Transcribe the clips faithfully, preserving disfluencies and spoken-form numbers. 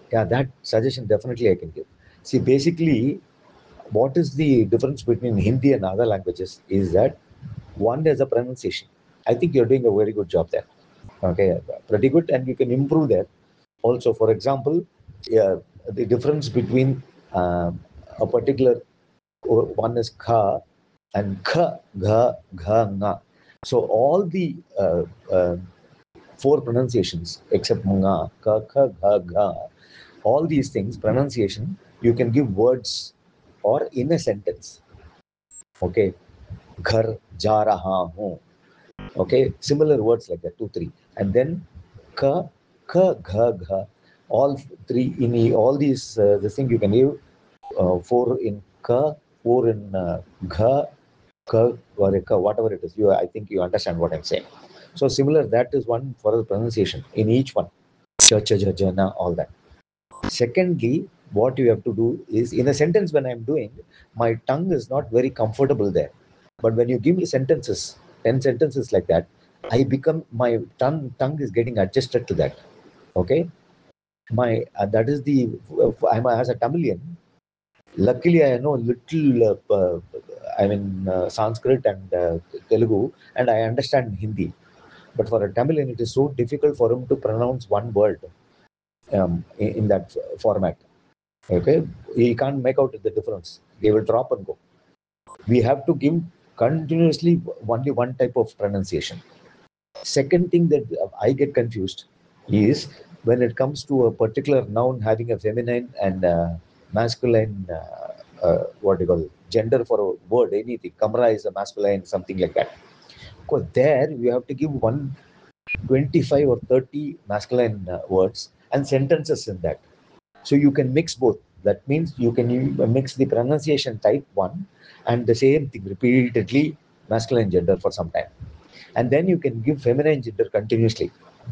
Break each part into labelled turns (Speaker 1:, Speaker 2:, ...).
Speaker 1: Yeah, that suggestion definitely I can give. See, basically, what is the difference between Hindi and other languages is that one is a pronunciation. I think you're doing a very good job there. Okay, pretty good, and you can improve there. Also, for example, yeah, the difference between um, a particular one is kha and kha, gha, gha, nga. So all the uh, uh, four pronunciations except nga, ka, kha, gha, gha, all these things pronunciation you can give words or in a sentence. Okay, घर जा रहा हूँ. Okay, similar words like that, two three, and then ka, ka, gha, gha, all three in the, all these uh, the thing you can give uh, four in ka, four in uh, gha, ka, or ka, whatever it is. You, I think you understand what I'm saying. So similar, that is one for the pronunciation in each one. Cha, cha, ja, ja, na, all that. Secondly, what you have to do is in a sentence when I'm doing, my tongue is not very comfortable there. But when you give me sentences, ten sentences like that, I become my tongue tongue is getting adjusted to that. Okay, my uh, that is the I'm as a Tamilian. Luckily, I know little. Uh, uh, I mean uh, Sanskrit and uh, Telugu, and I understand Hindi. But for a Tamilian, it is so difficult for him to pronounce one word um, in, in that format. Okay, he can't make out the difference. They will drop and go. We have to give continuously only one type of pronunciation. Second thing that I get confused is when it comes to a particular noun having a feminine and uh, masculine, uh, uh, what do you call it, gender for a word, anything. Kamra is a masculine, something like that. Because there you have to give one twenty-five or thirty masculine uh, words and sentences in that. So you can mix both. That means you can mix the pronunciation type one and the same thing repeatedly masculine gender for some time. And then you can give feminine gender continuously.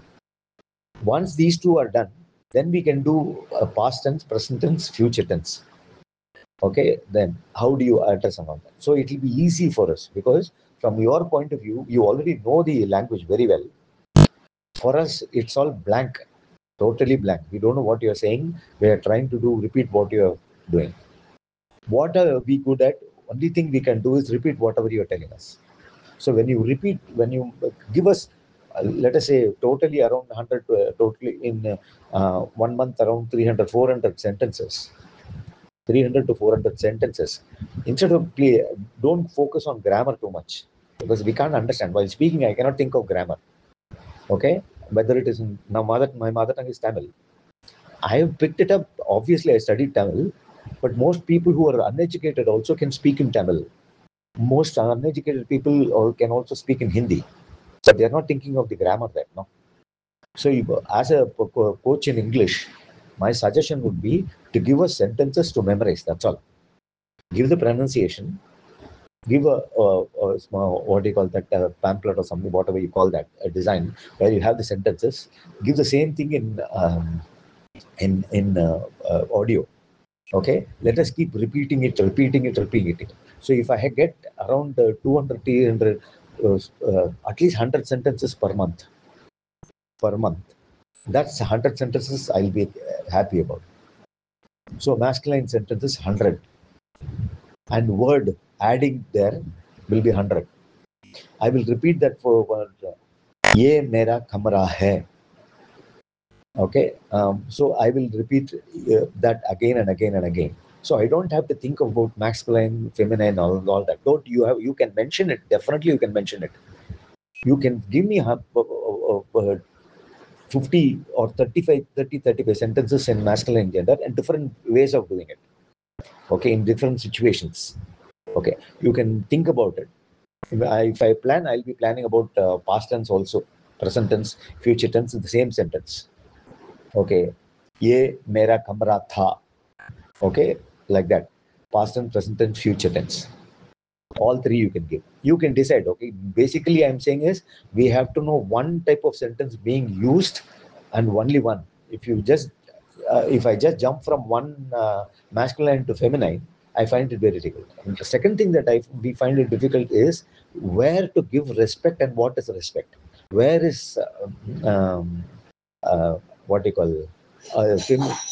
Speaker 1: Once these two are done, then we can do a past tense, present tense, future tense. Okay, then how do you address all that? So it will be easy for us because from your point of view, you already know the language very well. For us, it's all blank, totally blank. We don't know what you're saying. We are trying to do repeat what you're doing. What are we good at? Only thing we can do is repeat whatever you're telling us. So when you repeat, when you give us, uh, let us say, totally around one hundred, uh, totally in uh, one month around three hundred, four hundred sentences, three hundred to four hundred sentences. Instead of play, don't focus on grammar too much because we can't understand. While speaking, I cannot think of grammar. Okay, whether it is in now mother, my mother tongue is Tamil. I have picked it up. Obviously, I studied Tamil, but most people who are uneducated also can speak in Tamil. Most uneducated people can also speak in Hindi, but they are not thinking of the grammar there. No. So, you, as a coach in English, my suggestion would be to give us sentences to memorize. That's all. Give the pronunciation. Give a, a, a small, what do you call that, a pamphlet or something, whatever you call that, a design where you have the sentences. Give the same thing in um, in in uh, uh, audio. Okay, let us keep repeating it, repeating it, repeating it. So if I get around uh, two hundred, three hundred, uh, uh, at least one hundred sentences per month, per month, that's one hundred sentences I'll be uh, happy about. So masculine sentences one hundred, and word adding there will be one hundred. I will repeat that for word. Ye mera kamra hai. Okay, um, so I will repeat uh, that again and again and again. So I don't have to think about masculine, feminine, all, all that. Don't you have? You can mention it. Definitely, you can mention it. You can give me uh, uh, uh, fifty or thirty-five, thirty, thirty-five sentences in masculine gender and different ways of doing it. Okay, in different situations. Okay, you can think about it. If I, if I plan, I'll be planning about uh, past tense also, present tense, future tense in the same sentence. Okay, ye mera kamra tha. Okay, like that. Past tense, present tense, future tense. All three you can give. You can decide. Okay, basically, I'm saying is we have to know one type of sentence being used and only one. If you just, uh, if I just jump from one uh, masculine to feminine, I find it very difficult. And the second thing that I we find it difficult is where to give respect and what is respect. Where is uh, um, uh, what do you call uh, fem-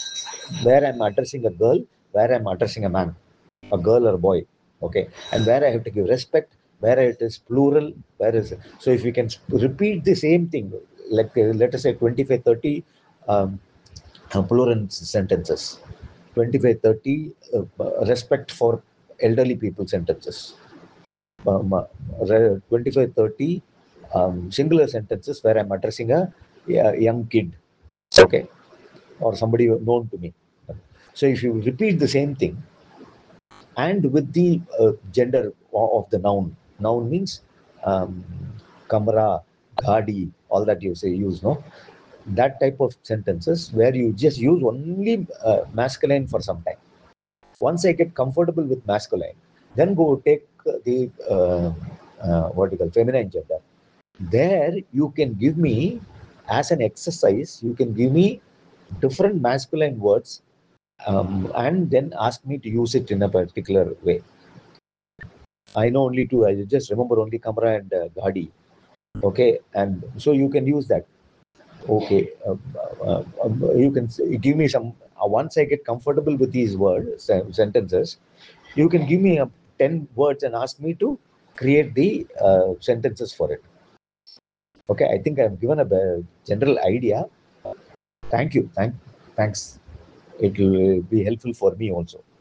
Speaker 1: where I'm addressing a girl, where I'm addressing a man, a girl or a boy. Okay. And where I have to give respect, where it is plural, where is so if you can repeat the same thing, like uh, let us say twenty-five, thirty um, uh, plural sentences, twenty-five, thirty uh, respect for elderly people sentences, um, uh, twenty-five, thirty um, singular sentences where I'm addressing a, a young kid, okay, or somebody known to me. So if you repeat the same thing and with the uh, gender of the noun, noun means um, camera, gadi, all that you say use, no? That type of sentences where you just use only uh, masculine for some time. Once I get comfortable with masculine, then go take the uh, uh, what you call feminine gender. There you can give me as an exercise, you can give me different masculine words um, and then ask me to use it in a particular way. I know only two. I just remember only Kamra and uh, Gadi. Okay, and so you can use that. Okay, uh, uh, uh, you can give me some. Uh, once I get comfortable with these words sentences, you can give me uh, ten words and ask me to create the uh, sentences for it. Okay, I think I've given a general idea. Thank you. Thank, thanks. It will be helpful for me also.